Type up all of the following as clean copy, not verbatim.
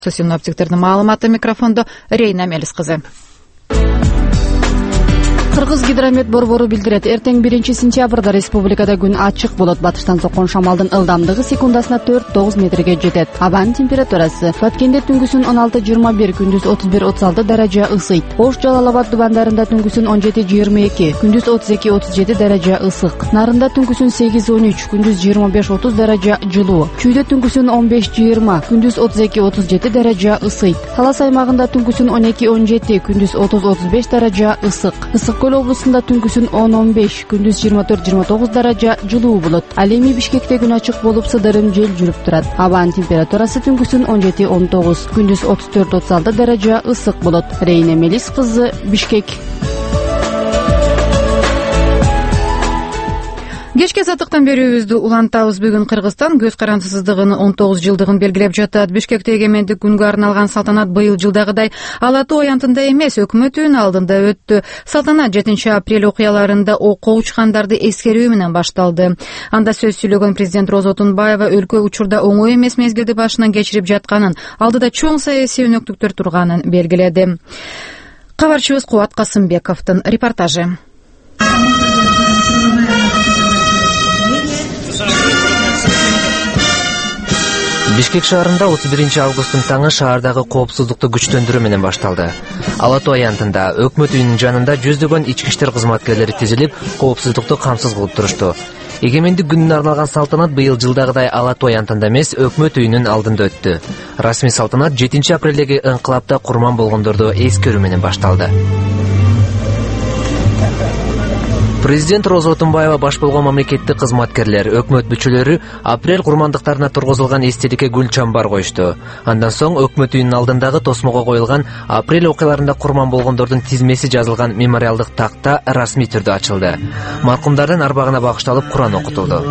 Синоптиктердин маалыматы. Микрофондо Рейна Мелис кызы. Кыргыз гидромет борбору билдирет, эртең 1-сентябрда республикада күн ачык болот. Батыштан соккон шамалдын ылдамдыгы секундасына 4-9 метрге жетет. Абанын температурасы Баткенде түнгүсүн 16-21, күндүз 31-36 даража ысыйт. Ош Жалал-Абад дубандарында түнгүсүн 17-22, күндүз 32-37 даража ысык. Нарында түнгүсүн 8-13, күндүз 25-30 даража жылуу. Чүйдө түнгүсүн 15-20, күндүз 32-37 даража ысыйт. Талас аймагында түнгүсүн 12-17, күндүз 30-35 даража ысык. Көл облусунда түнгүсүн 10-15, күндүз 24-29 даража жылуу болот. Ал эми Бишкекте күн ачык болуп, сыдырым жел жүрүп турат. Абанын температурасы түнгүсүн 17-19, күндүз 34-36 даража ысык болот. Рейна Мелис кызы, Бишкек. Кечке сатыктан берүүбүздү улантабыз. Бүгүн Кыргызстан көз карандысыздыгынын 19 жылдыгын белгилеп жатат. Бишкекте эгемендик күнгө арналган салтанат быйыл жылдагыдай Ала Тоо аянтында эмес, өкмөтүнүн алдында өттү. Салтанат 7-апрель окуяларында окко учкандарды эскерүү менен башталды. Анда сөз сүйлөгөн президент Роза Отунбаева өлкө учурда оңой эмес мезгилди башынан кечирип жатканын, алдыда чоң саясий өнөктүктөр турганын белгиледи. Кабарчыбыз Кубат Касымбековдун репортажы. Бишкек шаарында 31-августтун таңы шаардагы коопсуздукту күчтөндүрүү менен башталды. Ала Тоо аянтында өкмөт үйүнүн жанында жүздөгөн ички иштер кызматкерлери тизилип, коопсуздукту камсыз кылып турушту. Эгемендик күнүнө арналган салтанат быйыл жылдагыдай Ала Тоо аянтында эмес, өкмөт үйүнүн алдында өттү. Расмий салтанат 7-апрелдеги ыңкылапта курман болгондорду эскерүү менен башталды. Президент Роза Отунбаева баш болгон мамлекеттик кызматкерлер, өкмөт мүчөлөрү апрель курмандыктарына тургузулган эстеликке гүл чамбар коюшту. Андан соң өкмөт үйүнүн алдындагы тосмого коюлган апрель окуяларында курман болгондордун тизмеси жазылган мемориалдык такта расмий түрдө ачылды. Маркумдардын арбагына багышталып Куран окутулду.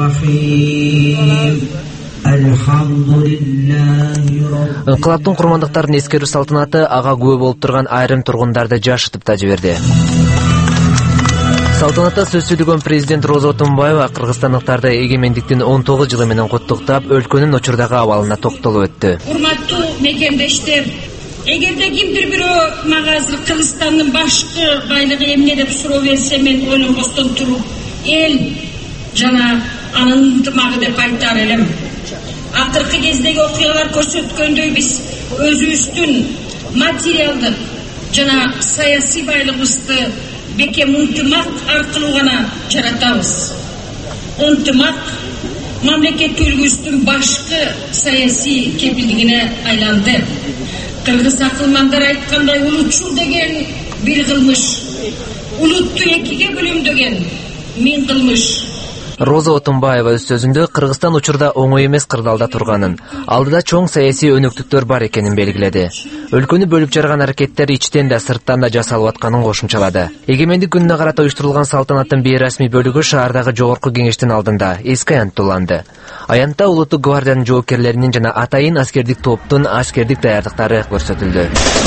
Ыңкылаптын курмандыктарын эскерүү салтанаты ага күбө болуп турган айрым тургундарды жашытып да жиберди. Салтанатта сөз сүйлөгөн президент Роза Отунбаева кыргызстандыктарды эгемендиктин 19 жылы менен куттуктап, өлкөнүн учурдагы абалына токтолуп өттү. Урматтуу мекендештер, эгерде кимдир бирөө мага азыр Кыргызстандын башкы байлыгы эмне деп суроо берсе, мен ойлонбостон туруп, эл жана анын ынтымагы деп айтар элем. Акыркы кездеги окуялар көрсөткөндөй, биз өзүбүздүн материалдык жана саясий байлыгыбызды бекем ынтымак аркылуу гана жаратабыз. Ынтымак мамлекеттүүлүгүбүздүн башкы саясий кепилдигине айланды. Кыргыз акылмандар айткандай, улутчул деген бир кылмыш, улутту экиге бөлөмдөген 1000 кылмыш. Роза Отунбаева өз сөзүндө Кыргызстан учурда оңой эмес кырдаалда турганын, алдыда чоң саясий өнөктүктөр бар экенин белгиледи. Өлкөнү бөлүп жарган аракеттер ичтен да сырттан да жасалып атканын кошумчалады. Эгемендик күнүнө карата уюштурулган салтанаттын бейрасмий бөлүгү шаардагы жогорку кеңештин алдында эски аянтта уланды. Аянтта улуттук гвардиянын жоокерлеринин жана атайын аскердик топтун аскердик даярдыктары көрсөтүлдү.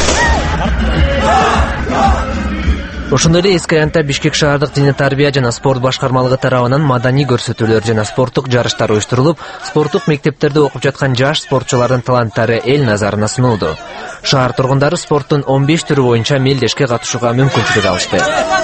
Ошондой эле эски аянтта Бишкек шаардык диний тарбия жана спорт башкармалыгы тарабынан маданий көрсөтүүлөр жана спорттук жарыштар уюштурулуп, спорттук мектептерде окуп жаткан жаш спортчулардын таланттары эл назарына сунулду. Шаар тургундары спорттун 15 түрү боюнча мелдешке катышууга мүмкүнчүлүк алышты.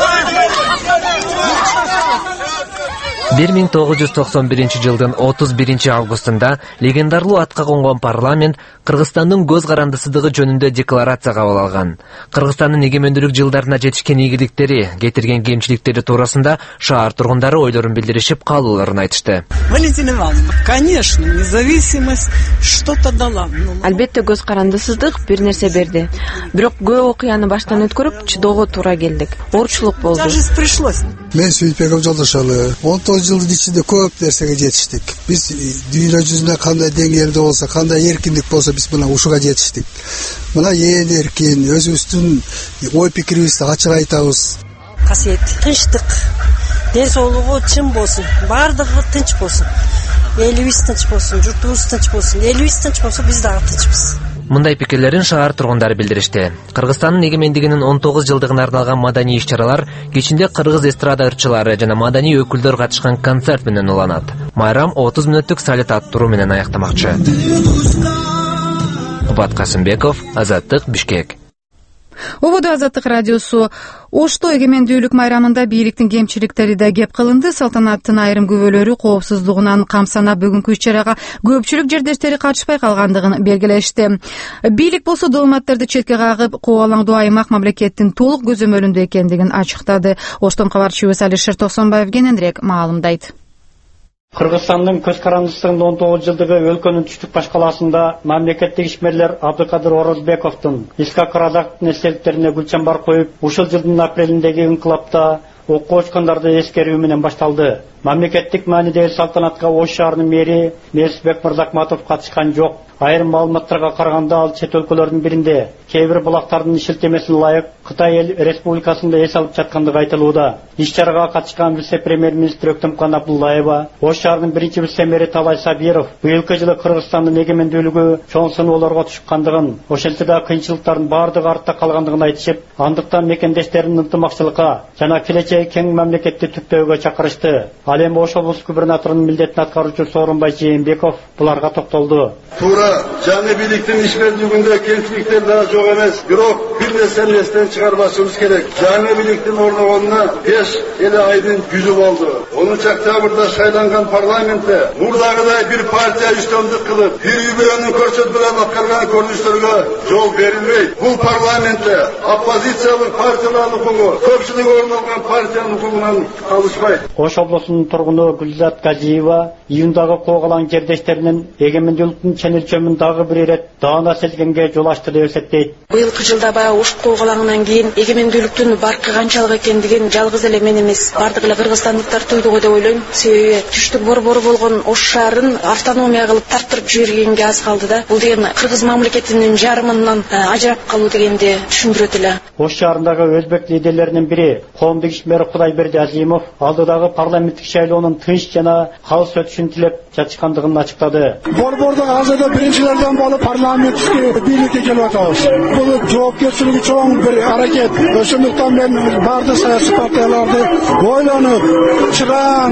1991 жылдын 31 августунда легендарлуу атка конгон парламент Кыргызстандын көз карандысыздыгы жөнүндө декларация кабыл алган. Кыргызстандын эгемендүүлүк жылдарына жетишкен ийгиликтери, кетирген кемчиликтери туурасында шаар тургундары ойлорун билдиришип, каалоолорун айтышты. Валентина Ивановна, конечно, независимость что-то дала. Албетте көз карандысыздык бир нерсе берди. Бирок көп окуяны баштан өткөрүп, чыдоого туура келдик. Оорчулук болду. Пришлось. Мен Сүйтбеков Жолдошалы 19 жылдын ичинде көп нерсеге жетиштик. Биз дүйнө жүзүнө кандай деңгээлде болсо, кандай эркиндик болсо, биз мына ушуга жетиштик. Мына ээн эркин, өзүбүздүн ой пикирибизди ачык айтабыз. Касиет, тынчтык, ден соолугу чын болсун, баардыгы тынч болсун. Элибиз тынч болсун, журтубуз тынч болсун. Элибиз тынч болсо, биз дагы тынчпыз. Мындай пикирлерин шаар тургундары билдиришти. Кыргызстандын эгемендигинин 19 жылдыгына арналган маданий иш-чаралар кечинде кыргыз эстрада ырчылары жана маданий өкүлдөр катышкан концерт менен уланат. Майрам 30 мүнөттүк салют аттыруу менен аяктамакчы. Кубат Касымбеков, Азаттык, Бишкек. Ободо Азаттык радиосу. Ошто эгемендүүлүк майрамында бийликтин кемчиликтери да кеп кылынды. Салтанаттын айрым күбөлөрү коопсуздугунан камсанап бүгүнкү иш-чарага көпчүлүк жердештери катышпай калгандыгын белгилешти. Бийлик болсо дооматтарды четке кагып, коо алаңдуу аймак мамлекеттин толук көзөмөлүндө экендигин ачыктады. Оштон кабарчыбыз Алишер Токсонбаев кененирээк маалымдайт. Кыргызстандын көз карандысынын 19 жылдыгы өлкөнүн түштүк баш калаасында мамлекеттик ишмерлер Абдыкадыр Орозбековдун Искак Радактын эстеликтерине гүлчамбар коюп, ушул жылдын апрелиндеги инкылапта окко очкондорду эскерүү менен башталды. Мамлекеттик маанидеги салтанатка Ош шаарынын мэри Несипбек Мырзахматов катышкан жок. Айрым маалыматтарга караганда ал чет өлкөлөрдүн биринде кээ бир булактардын шилтемесине ылайык Кытай Республикасында эс алып жаткандыгы айтылууда. Иш-чарага катышкан вице-премьер-министр Өктөмкан Абдуллаева, Ош шаарынын биринчи вице-мэри Талай Сабиров быйылкы жылы Кыргызстандын эгемендүүлүгү чоң сыноолорго түшкандыгын, ошентсе да кыйынчылыктардын баардыгы артта калгандыгын айтышып, андыктан мекендештеринин ынтымакчылыкка жана келечеги кең мамлекетти түптөөгө чакырышты. Ал эми Ош облус губернаторунун милдетин аткаруучу Сооронбай Жээнбеков буларга токтолду. Туура жаңы бийликтин ишмердүүлүгүндө кемчиликтер да жок эмес, бирок бир нерсени эстен чыгарбашыбыз керек. Жаңы бийликтин орногонуна 5 айдын жүзү болду. 10 октябрда шайланган парламентте мурдагыдай бир партия үстөмдүк кылып, бир үй-бүлөнүн көрсөтмөлөрүн аткарган көрүнүштөргө жол берилбейт. Бул парламентте оппозициялык партиялардын укугу, көпчүлүк орун алган партиянын укугунан калышпайт. Ош облусунун тургуну Гүлзат Газиева июндагы коогалаң жердештеринин эгемендүүлүктүн ченилчөмүн дагы бир ирет даана селгенге жол ачты деп эсептейт. Быйылкы жылда баягы Ош коогалаңынан кийин эгемендүүлүктүн баркы канчалык экендигин жалгыз эле мен эмес, бардык эле кыргызстандыктар туйду го деп ойлойм. Себеби түштүк борбору болгон Ош шаарын автономия кылып тартырып жибергенге аз калды да. Бул деген кыргыз мамлекетинин жарымынан ажырап калуу дегенди түшүндүрөт эле. Ош шаарындагы өзбек лидерлеринин бири коомдук ишмер Кудайберди Азимов алдыдагы парламенттик шайлоонун тынч жана калыс өтүшүн тилеп жатышкандыгын ачыктады. Борбордо азырда биринчилерден болуп парламенттик бийликке келип атабыз. Бул жоопкерчилиги чоң бир аракет. Ошондуктан мен бардык саясий партияларды ойлонуп, чыран,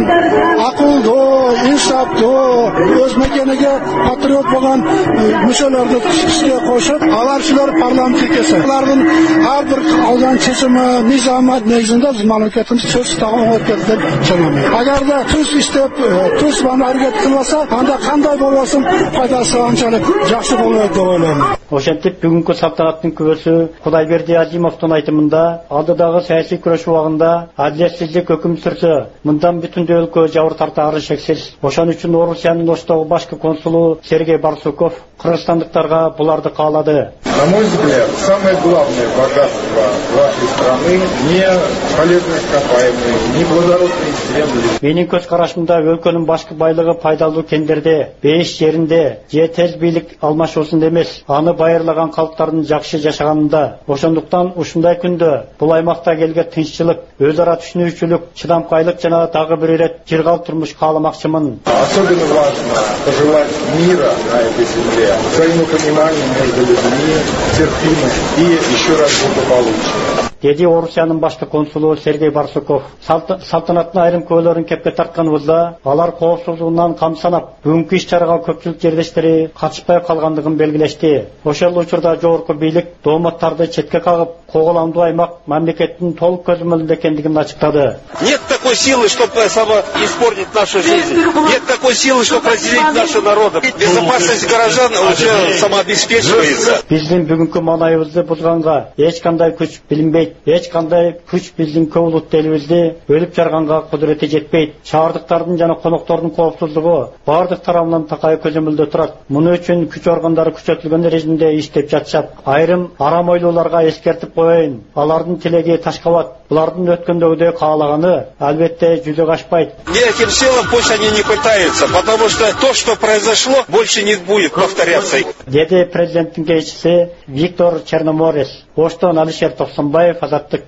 акылдуу, инсаптуу, өз мекениге патриот болгон мүчөлөрдү ишке кошуп, алар ушулар парламентке келсе, алардын ар бир алган чечими, мыйзамы негизинде биз мамлекеттин сөз тагын өткөрүп деп санайм. Агарда түз иштеп, түз аракет кылбаса, анда кандай болбосун пайдасы анчалык жакшы болот деп ойлойм. Ошентип бүгүнкү салтанаттын күбөсү Кудайберди Азимовдун айтымында алдыдагы саясий күрөш убагында адилетсиздик өкүм сүрсө, мындан бүтүн өлкө жабыр тартаары шексиз. Ошон үчүн Орусиянын Оштогу башкы консулу Сергей Барсуков кыргызстандыктарга буларды каалады. На мой взгляд, самое главное богатство вашей страны не полезные ископаемые, не плодородные земли. Менин көз карашымда өлкөнүн башкы байлыгы пайдалуу кендерде, бейиш жеринде, же тез бийлик алмашуусунда эмес, аны байырлаган калктардын жакшы жашаганында. Ошондуктан ушундай күндө бул аймакта келген тынччылык, өз ара түшүнүүчүлүк, чыдамкайлык жана дагы бир ирет жыргал турмуш кааламакчымын. Особенно важно пожелать мира на этой земле, взаимопонимания между людьми, терпимость и еще раз благополучие. Деди Орусиянын башкы консулу Сергей Барсуков. Салтанаттын айрым көөлөрүн кепке тартканыбызда алар коопсуздугунан камсанап, бүгүнкү иш-чарага көпчүлүк жердештери катышпай калгандыгын белгилешти. Ошол учурда жогорку бийлик дооматтарды четке кагып, коогалаңдуу аймак мамлекеттин толук көзөмөлүндө экендигин ачыктады. Нет такой силы, чтобы испортить нашу жизнь. Нет такой силы, чтобы разделить наши народы. Безопасность горожан уже самообеспечивается. Биздин бүгүнкү маанайыбызды бузганга эч кандай күч билинбейт. Эч кандай күч биздин көп улуттуу элибизди өлүп жарганга кудурети жетпейт. Шаардыктардын жана коноктордун коопсуздугу бардык тарабынан такай көзөмөлдө турат. Муну үчүн күч органдары күчөтүлгөн режимде иштеп жатышат. Айрым арам ойлууларга эскертип коеюн. Алардын тилеги ташкабат. Булардын өткөндөгүдөй каалаганы албетте жүзөгө ашпайт. Этим силам пусть они не пытаются, потому что то, что произошло, больше не будет повторяться. Деди президенттин кеңешчиси Виктор Черноморец. Оштон Алишер Токсонбаев, Азаттык.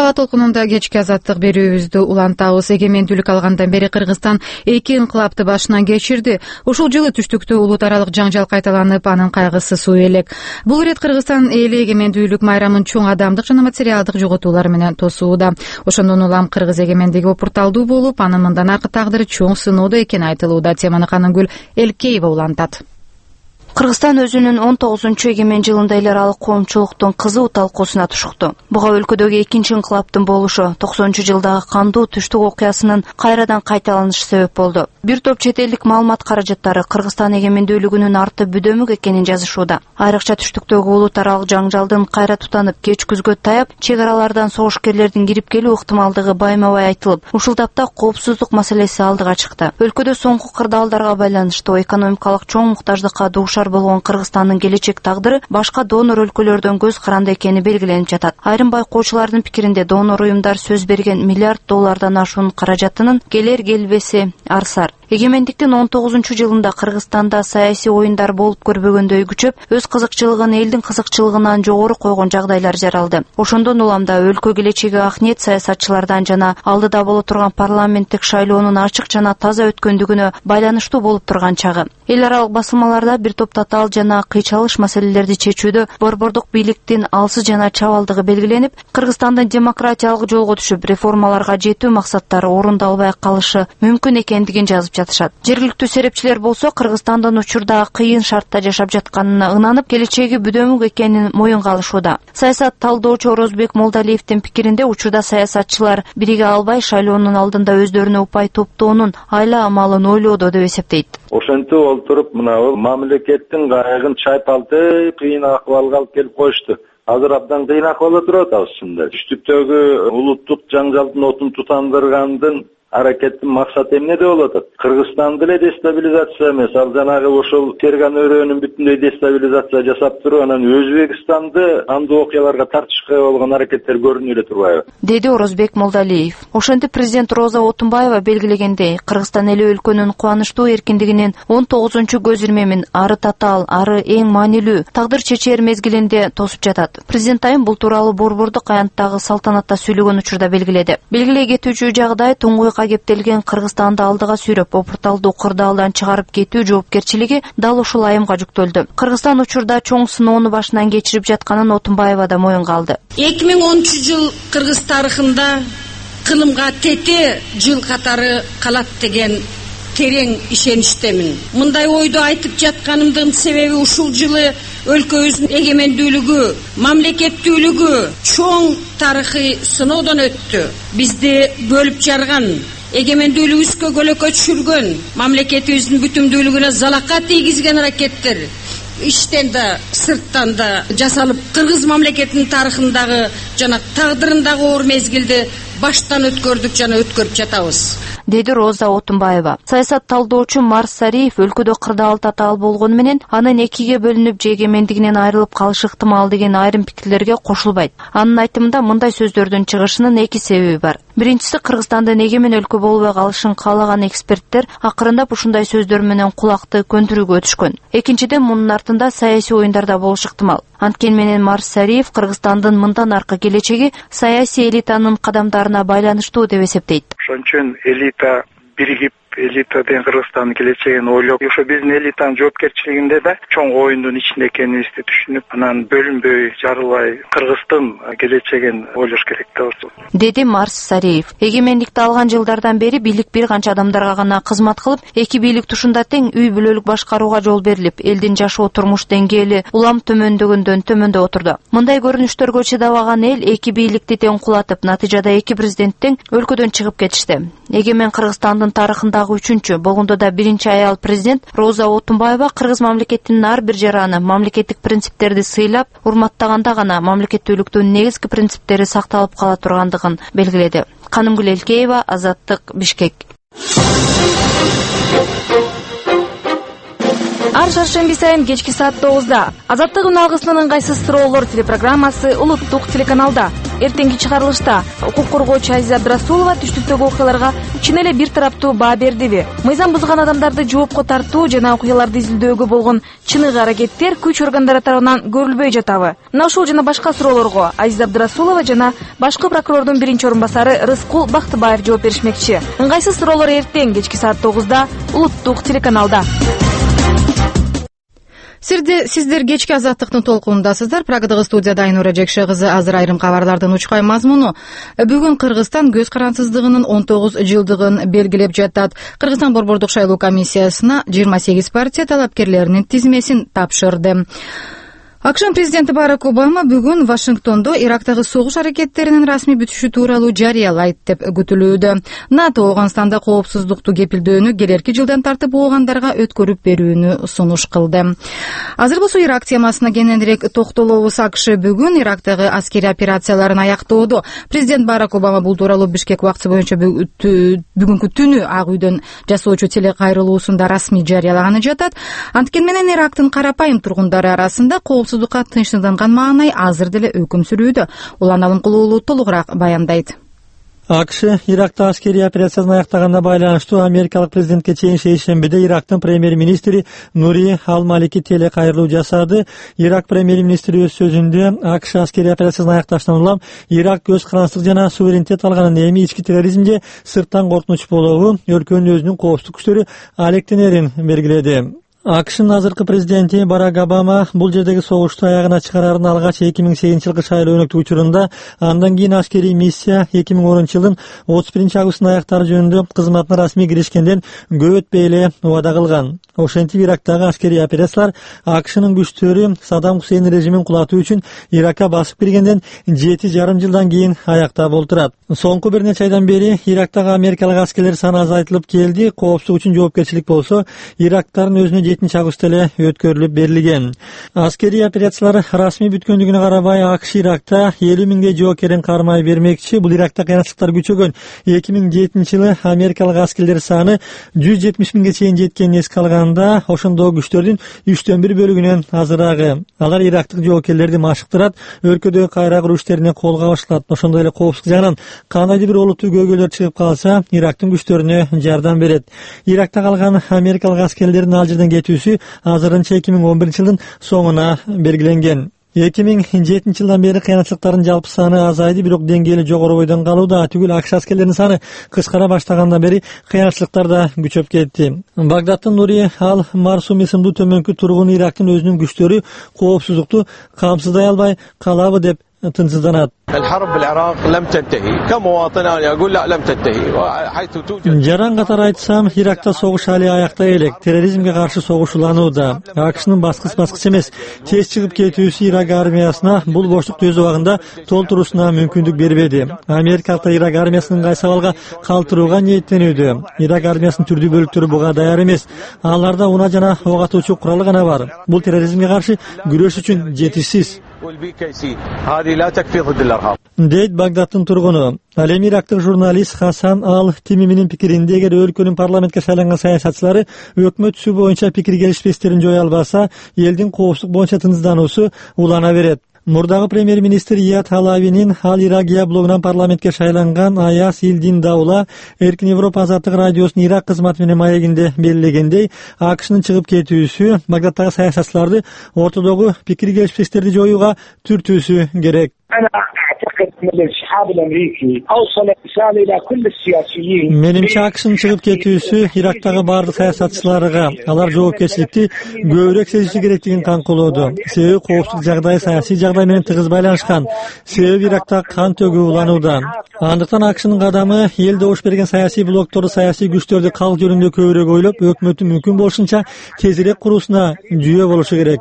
аба толкунунда кечки азаттык берүүбүздү улантабыз. Эгемендүүлүк алгандан бери Кыргызстан 2 инкылапты башынан кечирди. Ушул жылы түштүктө улут аралык жаңжал кайталанып, анын кайгысы суу элек. Бул ирет Кыргызстан эли эгемендүүлүк майрамын чоң адамдык жана материалдык жоготуулар менен тосууда. Ошондон улам кыргыз эгемендиги опурталдуу болуп, анын мындан акы тагдыры чоң сыноодо экени айтылууда. Теманы Канымгүл Элкеева улантат. Кыргызстан өзүнүн 19 эгемен жылында эл аралык коомчулуктун кызуу талкуусуна тушукту. Буга өлкөдөгү экинчи инкылаптын болушу 90-жылдагы кандуу түштүк окуясынын кайрадан кайталанышы себеп болду. Бир топ чет элдик маалымат каражаттары Кыргызстан эгемендүүлүгүнүн арты бүдөмүк экенин жазышууда. Айрыкча түштүктөгү улут аралык жаңжалдын кайра тутанып, кеч күзгө таяп, чек аралардан согушкерлердин кирип келүү ыктымалдыгы байма-бай айтылып, ушул тапта коопсуздук маселеси алдыга чыкты. Өлкөдө соңку кырдаалдарга байланыштуу экономикалык чоң муктаждыкка дуушар болгон Кыргызстандын келечек тагдыры башка донор өлкөлөрдөн көз каранды экени белгиленип жатат. Айрым байкоочулардын пикиринде донор уюмдар сөз берген $1 миллиард ашуун каражатынын келер келбеси арсар. Эгемендиктин 19-жылында Кыргызстанда саясий оюндар болуп көрбөгөндөй күчөп, өз кызыкчылыгын элдин кызыкчылыгынан жогору койгон жагдайлар жаралды. Ошондон улам да өлкө келечеги ак ниет саясатчылардан жана алдыда боло турган парламенттик шайлоонун ачык жана таза өткөндүгүнө байланыштуу болуп турган чагы. Эл аралык басылмаларда бир топ татаал жана кыйчалыш маселелерди чечүүдө борбордук бийликтин алсыз жана чабалдыгы белгиленип, Кыргызстандын демократиялык жолго түшүп, реформаларга жетүү максаттары орундалбай калышы мүмкүн экендигин жазып жатышат. Жергиликтүү серепчилер болсо Кыргызстандын учурда кыйын шартта жашап жатканына ынанып, келечеги бүдөмүк экенин моюнга алышууда. Саясат талдоочу Орозбек Молдалиевдин пикиринде, учурда саясатчылар бириге албай шайлоонун алдында өздөрүнө упай топтоонун айла амалын ойлоодо деп эсептейт. Ошентип олтуруп мынабу мамлекеттин кайыгын чайпалтып кыйын акыбалга алып келип коюшту. Азыр абдан кыйын акыбалда туруп атабыз чында. Түштүктөгү улуттук жаңжалдын отун тутандыргандын аракеттин максаты эмнеде болуп атат? Кыргызстанды эле дестабилизация эмес, ал жанагы ошол Ферган өрөөнүн бүтүндөй дестабилизация жасап туруп, анан Өзбекстанды кандуу окуяларга тартышкы болгон аракеттер көрүнүп эле турбайбы? Деди Орозбек Молдалиев. Ошентип президент Роза Отунбаева белгилегендей, Кыргызстан эли өлкөнүн кубанычтуу эркиндигинин 19 көз ирмемин ары татаал, ары эң маанилүү тагдыр чечер мезгилинде тосуп жатат. Президент айым бул тууралуу борбордук аянттагы салтанатта сүйлөгөн учурда белгиледи. Белгилей кетүүчү жагдай туңгуйка кептелген Кыргызстанды алдыга сүйрөп, опурталдуу кырдаалдан чыгарып кетүү жоопкерчилиги дал ушул айымга жүктөлдү. Кыргызстан учурда чоң сыноону башынан кечирип жатканын Отунбаева да моюнга алды. 2010 Кыргыз тарыхында кылымга тете жыл катары калат деген терең ишеничтемин. Мындай ойду айтып жатканымдын себеби ушул жылы өлкөбүздүн эгемендүүлүгү, мамлекеттүүлүгү чоң тарыхый сыноодон өттү. Бизди бөлүп жарган, эгемендүүлүгүбүзгө көлөкө түшүргөн, мамлекетибиздин бүтүмдүүлүгүнө залака тийгизген аракеттер иштен да сырттан да жасалып, кыргыз мамлекетинин тарыхындагы жана тагдырындагы оор мезгилди баштан өткөрдүк жана өткөрүп жатабыз, деди Роза Отунбаева. Саясат талдоочу Марс Сариев өлкөдө кырдаал татаал болгону менен анын экиге бөлүнүп же эгемендигинен айрылып калышы ыктымал деген айрым пикирлерге кошулбайт. Анын айтымында мындай сөздөрдүн чыгышынын эки себеби бар. Биринчиси, Кыргызстандын эгемен өлкө болбой калышын каалаган эксперттер акырындап ушундай сөздөр менен кулакты көндүрүүгө түшкөн. Экинчиден, мунун артында саясий оюндарда болушу ыктымал. Анткени менен Марс Сариев Кыргызстандын мындан аркы келечеги саясий элитанын кадамдарына байланыштуу деп эсептейт. Ошон үчүн элита биригип, элита деген Кыргызстандын келечегин ойлоп, ошо биздин элитанын жоопкерчилигинде да чоң оюндун ичинде экенибизди түшүнүп, анан бөлүнбөй, жарылбай Кыргыздын келечегин ойлош керек деп деди Марс Сариев. Эгемендикти алган жылдардан бери бийлик бир канча адамдарга гана кызмат кылып, эки бийлик тушунда тең үй бүлөлүк башкарууга жол берилип, элдин жашоо турмуш деңгээли улам төмөндөгөндөн төмөндө отурду. Мындай көрүнүштөргө чыдабаган эл эки бийликти тең кулатып, натыйжада эки президенттин өлкөдөн чыгып кетишти. Эгемен Кыргызстандын тарыхындагы үчүнчү, болгондо да биринчи аял президент Роза Отунбаева кыргыз мамлекетинин ар бир жараны мамлекеттик принциптерди сыйлап, урматтаганда гана мамлекеттүүлүктүн негизги принциптери сакталып кала тургандыгын белгиледи. Канымгүл Элкеева, Азаттык, Бишкек. Ар шаршемби сайын кечки саат 9-да Азаттык үн алгысынын ыңгайсыз суроолор телепрограммасы улуттук телеканалда. эртеңки чыгарылышта укук коргоочу Азиза Абдрасулова түштүктөгү окуяларга чын эле бир тараптуу баа бердиби? Мыйзам бузган адамдарды жоопко тартуу жана окуяларды изилдөөгө болгон чыныгы аракеттер күч органдары тарабынан көрүлбөй жатабы? Мына ушул жана башка суроолорго Азиза Абдрасулова жана башкы прокурордун биринчи орун басары Рыскул Бактыбаев жооп беришмекчи. Ыңгайсыз суроолор эртең кечки саат 9-да улуттук телеканалда. Сиздер кечки азаттыктын толкунундасыздар. Прагадагы студияда Айнура Жекше кызы. Азыр айрым кабарлардын учкай мазмуну. Бүгүн Кыргызстан көз карансыздыгынын 19 жылдыгын белгилеп жатат. Кыргызстан борбордук шайлоо комиссиясына 28 партия талапкерлеринин тизмесин тапшырды. АКШ президенти Барак Обама бүгүн Вашингтондо Ирактагы согуш аракеттеринин расмий бүтүшү тууралуу жарыялайт деп күтүлүүдө. НАТО Ооганстанда коопсуздукту кепилдөөнү келерки жылдан тартып оогандарга өткөрүп берүүнү сунуш кылды. Азыр болсо Ирак темасына кененирээк токтолобуз. АКШ бүгүн Ирактагы аскерий операцияларын аяктоодо. Президент Барак Обама бул тууралуу Бишкек убактысы боюнча бүгүнкү түнү Ак үйдөн жасоочу телекайрылуусунда расмий жарыялаганы жатат. Анткени менен Ирактын карапайым тургундары арасында коопсуздукка тынчсызданган маанай азыр деле өкүм сүрүүдө. Улан Алымкулуулу толугураак баяндайт. АКШ Иракта аскерий операциясын аяктаганына байланыштуу америкалык президентке чейин шейшембиде Ирактын премьер-министри Нури Ал-Малики телекайрылуу жасады. Ирак премьер-министри өз сөзүндө АКШ аскерий операциясын аякташтан улам Ирак көз карансыздык жана суверенитет алганын эми ички терроризмге сырттан коркунуч болобу, өлкөнүн өзүнүн коопсуздук күчтөрү алектенерин белгиледи. АКШнын азыркы президенти Барак Обама бул жердеги согушту аягына чыгарарын алгач 2008-жылкы шайлоо өнөктүк учурунда, андан кийин аскерий миссия 2010-жылдын 31-августунда аяктары жөнүндө кызматына расмий киришкенден көп өтпөй эле убада кылган. Ошентип Ирактагы аскерий операциялар АКШнын күчтөрү Саддам Хусейн режимин кулатуу үчүн Иракка басып киргенден 7,5 жылдан кийин аякта болтурат. Соңку бир нече айдан бери Ирактагы америкалык аскерлер саны азайтылып келди. Коопсуздук үчүн жоопкерчилик болсо Ирактардын өзүнө 7-август эле өткөрүлүп берилген. Аскерий операциялар расмий бүткөндүгүнө карабай АКШ Иракта 50 миңге жок эрин кармай бермекчи. Бул Иракта кыйынчылыктар күчөгөн 2007-жылы америкалык аскерлер саны 170 миңге чейин жеткенин эске алганда, ошондогу күчтөрдүн 3/1 бөлүгүнөн азырагы. Алар ирактык жоокерлерди машыктырат, өлкөдөгү кайра куруу иштерине колго алышат. Ошондой эле коопсуздук жагынан кандайдыр бир олуттуу көйгөйлөр чыгып калса, Ирактын күчтөрүнө жардам берет. Иракта калган америкалык аскерлердин ал жерден кетүүсү азырынча 2011-жылдын соңуна белгиленген. 2007-жылдан бери кыянчылыктардын жалпы саны азайды, бирок деңгээли жогору бойдон калууда. Түгүл АКШ аскерлеринин саны кыскара баштагандан бери кыянчылыктар да күчөп кетти. Багдадтын Нури Ал-Марсум исимдүү төмөнкү тургуну Ирактын өзүнүн күчтөрү коопсуздукту камсыздай албай калабы деп тынчсызданат. Жаран катары айтсам, Иракта согуш али аяктай элек. Терроризмге каршы согуш уланууда. АКШнын баскыч эмес, тез чыгып кетүүсү Ирак армиясына бул боштукту өз убагында толтуруусуна мүмкүндүк бербеди. Америкалыктар Ирак армиясынын кайсы абалга калтырууга ниеттенүүдө. Ирак армиясынын түрдүү бөлүктөрү буга даяр эмес. Аларда уна жана ок атуучу куралы гана бар. Бул терроризмге каршы күрөш үчүн жетишсиз. Дейт Багдадтын тургуну. Ал эми ирактык журналист Хасан Ал-Тимиминин пикиринде, эгер өлкөнүн парламентке шайланган саясатчылары өкмөт түсү боюнча пикир келишпестерин жое албаса, элдин коопсуздук боюнча тынчсыздануусу улана берет. Мурдагы премьер-министр Ият Халавинин Ал Ирагия блогунан парламентке шайланган Аяс Илдин Даула Эркин Европа азаттык радиосунун Ирак кызматы менен маегинде белгилегендей, АКШнын чыгып кетүүсү Багдадтагы саясатчыларды ортодогу пикир келишпестерди жоюуга түртүүсү керек. Менимче АКШнын чыгып кетүүсү Ирактагы бардык саясатчыларга алар жоопкерчиликти көбүрөөк сезиши керектигин камкылоодо. Себеби коопсуздук жагдай саясий жагдай менен тыгыз байланышкан. Себеби Иракта кан төгүү уланууда. Андыктан АКШнын кадамы эл добуш берген саясий блокторду, саясий күчтөрдү калк жөнүндө көбүрөөк ойлоп, өкмөттүн мүмкүн болушунча тезирээк куруусуна жүйө болушу керек.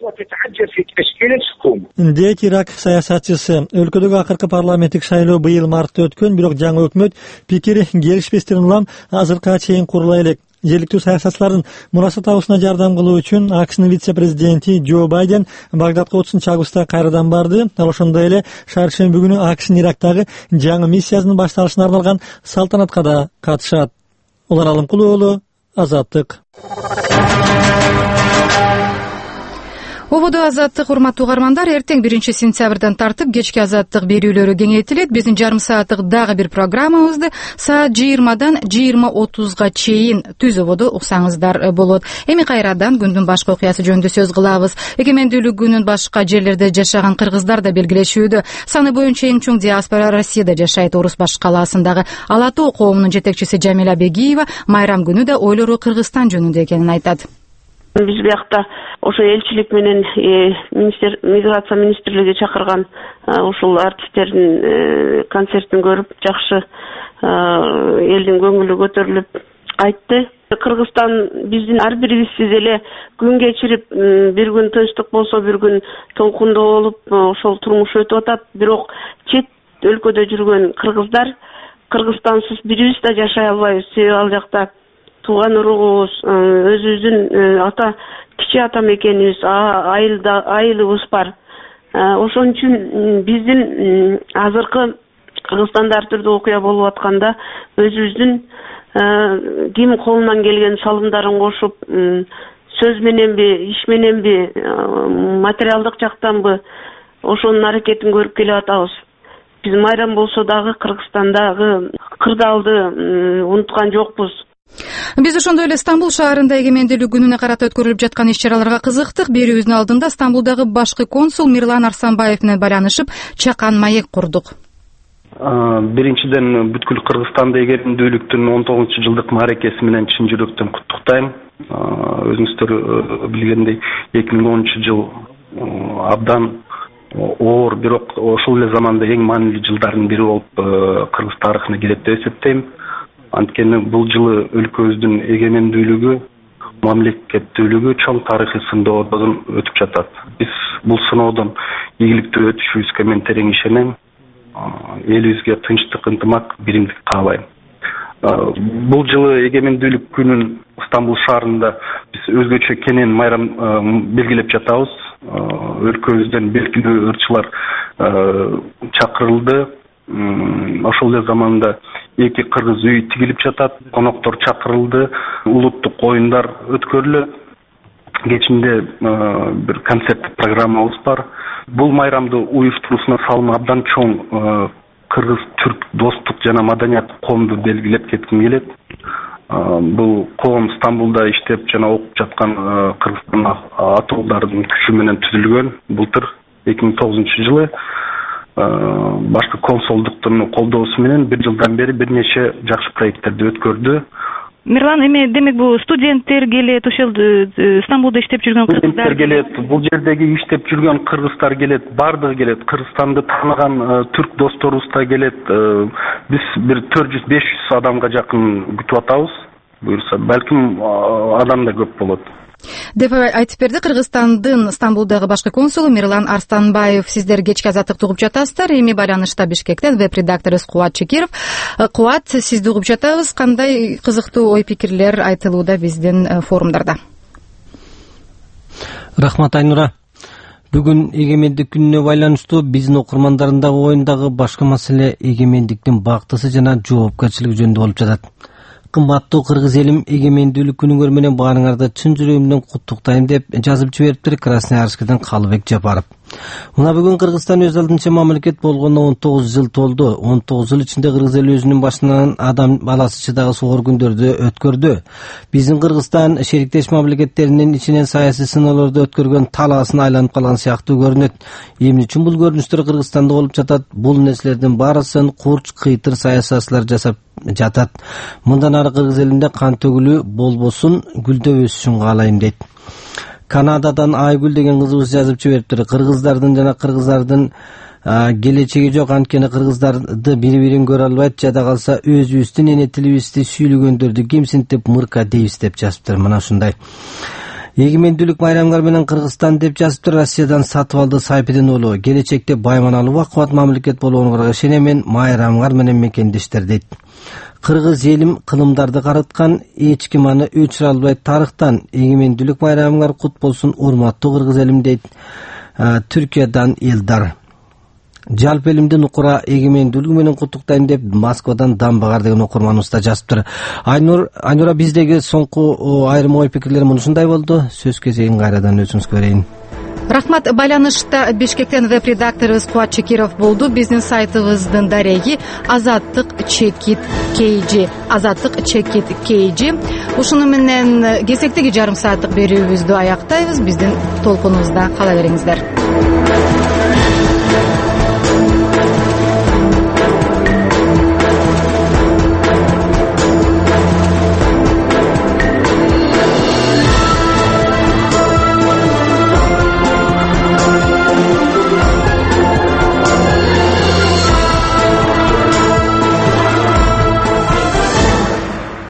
Дейт Ирак саясатчысы. Өлкөдөгү акыркы парламенттик шайлоо быйыл мартта өткөн, бирок жаңы өкмөт пикир келишпестерин улам азыркыга чейин курула элек. Жергиликтүү саясатчылардын мураса табуусуна жардам кылуу үчүн АКШнын вице-президенти Джо Байден Багдадка 30-августта кайрадан барды. Ал ошондой эле шаршемби күнү АКШнын Ирактагы жаңы миссиясынын башталышына арналган салтанатка да катышат. Улан Алымкулуу, Азаттык. Ободо азаттык урматтуу угармандар, эртең 1-сентябрдан тартып кечки азаттык берүүлөрү кеңейтилет. Биздин жарым сааттык дагы бир программабызды саат 20-дан 20:30 чейин түз ободо уксаңыздар болот. Эми кайрадан күндүн башкы окуясы жөнүндө сөз кылабыз. Эгемендүүлүк күнүн башка жерлерде жашаган кыргыздар да белгилешүүдө. Саны боюнча эң чоң диаспора Россияда жашайт. Орус Баш калаасындагы Ала Тоо коомунун жетекчиси Жамиля Бегиева майрам күнү да ойлору Кыргызстан жөнүндө экенин айтат. Биз биякта ошо элчилик менен миграция министрлиги чакырган ушул артисттердин концертин көрүп, жакшы элдин көңүлү көтөрүлүп кайтты. Кыргызстан биздин ар бирибизсиз эле күн кечирип, бир күн тынчтык болсо, бир күн толкундоо болуп, ошол турмуш өтүп атат. Бирок чет өлкөдө жүргөн кыргыздар Кыргызстансыз бирибиз да жашай албайбыз. Себеби ал жакта тууган уругубуз, өзүбүздүн ата кичи ата мекенибиз, айылыбыз бар. Ошон үчүн биздин азыркы Кыргызстанда ар түрдүү окуя болуп атканда өзүбүздүн ким колунан келген салымдарын кошуп, сөз мененби, иш мененби, материалдык жактанбы ошонун аракетин көрүп келип атабыз. Биз майрам болсо дагы Кыргызстандагы кырдаалды унуткан жокпуз. Биз ошондой эле Стамбул шаарында эгемендүүлүк күнүнө карата өткөрүлүп жаткан иш-чараларга кызыктык. Берүүбүздүн алдында Стамбулдагы башкы консул Мирлан Арсанбаев менен байланышып, чакан маек курдук. Биринчиден бүткүл Кыргызстанды эгемендүүлүктүн 19-жылдык мааракеси менен чын жүрөктөн куттуктайм. Өзүңүздөр билгендей 2010-жыл абдан оор, бирок ошол эле заманда эң маанилүү жылдардын бири болуп Кыргыз тарыхына кирет деп эсептейм. Анткени бул жылы өлкөбүздүн эгемендүүлүгү, мамлекеттүүлүгү чоң тарыхый сыноодон өтүп жатат. Биз бул сыноодон ийгиликтүү өтүшүбүзгө мен терең ишенем. Элибизге тынчтык, ынтымак, биримдик каалайм. Бул жылы эгемендүүлүк күнүн Стамбул шаарында биз өзгөчө кенен майрам белгилеп жатабыз. Өлкөбүздөн белгилүү ырчылар чакырылды. Ошол эле заманда 2 кыргыз үй тигилип жатат, коноктор чакырылды, улуттук оюндар өткөрүлөт. Кечинде бир концерттик программабыз бар. Бул майрамды уюштуруусуна салымы абдан чоң кыргыз-түрк достук жана маданият коомду белгилеп кетким келет. Бул коом Стамбулда иштеп жана окуп жаткан Кыргызстан атуулардын күчү менен түзүлгөн. Былтыр 2009-жылы башкы консулдуктун колдоосу менен бир жылдан бери бир нече жакшы проекттерди өткөрдү. Мирлан, эми демек бул студенттер келет, ошол Стамбулда иштеп жүргөн кыргыздар келет, бул жердеги иштеп жүргөн кыргыздар келет, бардыгы келет, Кыргызстанды тааныган түрк досторубуз да келет. Биз бир 400-500 адамга жакын күтүп атабыз. Буюрса, балким адам да көп болот. Деп айтып берди Кыргызстандын Стамбулдагы башкы консулу Мирлан Арстанбаев. Сиздер кечки азаттыкты угуп жатасыздар. Эми байланышта Бишкектен веб-редакторубуз Кубат Чекиров. Кубат, сизди угуп жатабыз. Кандай кызыктуу ой пикирлер айтылууда биздин форумдарда? Рахмат, Айнура. Бүгүн эгемендик күнүнө байланыштуу биздин окурмандардын оюндагы башкы маселе эгемендиктин бактысы жана жоопкерчилиги жөнүндө болуп жатат. Кымбаттуу кыргыз элим, эгемендүүлүк күнүңөр менен баарыңарды чын жүрөгүмдөн куттуктайм деп жазып жибериптир Красноярскіден Калыбек Жапаров. Мына бүгүн Кыргызстан өз алдынча мамлекет болгондо 19 жыл толду. 19 жыл ичинде кыргыз эли өзүнүн башынан адам баласы чыдагы соор күндөрдү өткөрдү. Биздин Кыргызстан шериктеш мамлекеттеринин ичинен саясий сыноолорду өткөргөн талаасын айланып калган сыяктуу көрүнөт. Эмне үчүн бул көрүнүштөр Кыргызстанда болуп жатат? Бул нерселердин баарысын курч кыйтыр саясатчылар жасап жатат. Мындан ары кыргыз элинде кан төгүлүү болбосун, гүлдөп өсүшүн каалайм дейт. Канададан Айгүл деген кызыбыз жазып жибериптир. Кыргыздардын жана кыргыздардын келечеги жок, анткени кыргыздарды бири-бирин көрө албайт, жада калса өзүбүздүн эне тилибизди сүйлөгөндөрдү кемсинтип мырка дейбиз деп жазыптыр. Мына ушундай. Эгемендүүлүк майрамыңар менен Кыргызстан деп жазыптыр Россиядан Сатыбалды Сайпидин уулу. Келечекте байманалуу бакубат мамлекет болооңорго ишенем, майрамыңар менен мекендештер дейт. Кыргыз элим кылымдарды карыткан, эч ким аны өчүрө албайт тарыхтан. Эгемендүүлүк майрамыңар кут болсун, урматтуу кыргыз элим дейт Түркиядан Элдар. Жалпы элимдин укура эгемендүүлүгү менен куттуктайм деп Москвадан Дамбагар деген окурманыбыз да жазыптыр. Айнура, биздеги соңку айрым ой пикирлер мынушундай болду. Сөз кезегин кайрадан өзүңүзгө берейин. Рахмат. Байланышта Бишкектен веб-редакторыбыз Кубат Чекиров болду. Биздин сайтыбыздын дареги Азаттык чекит KG. Ушуну менен кезектеги жарым сааттык берүүбүздү аяктайбыз. Биздин толкунубузда кала бериңиздер.